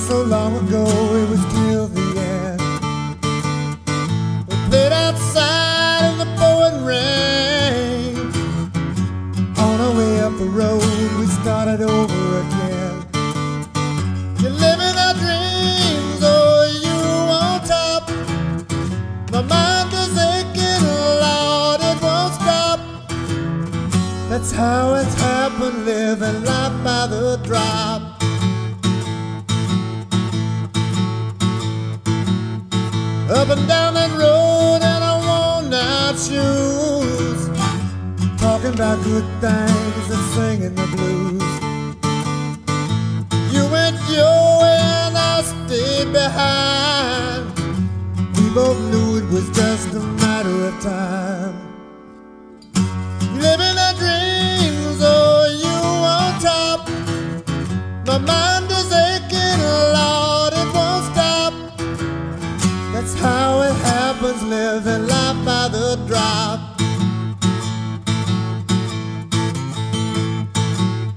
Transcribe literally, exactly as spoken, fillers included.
so long ago, it was till the end. We played outside in the pouring rain. On our way up the road, we started over again. You're living our dreams, oh, you on top. My mind is aching, Lord, it won't stop. That's how it's happened, living life by the drop. Up and down that road in our worn out shoes, talking about good things and singing the blues. You went your way and I stayed behind. We both knew it was just a matter of time. Living our dreams, oh, you on top. My mind is aching, Lord, it won't stop. That's how it happens, living life by the drop.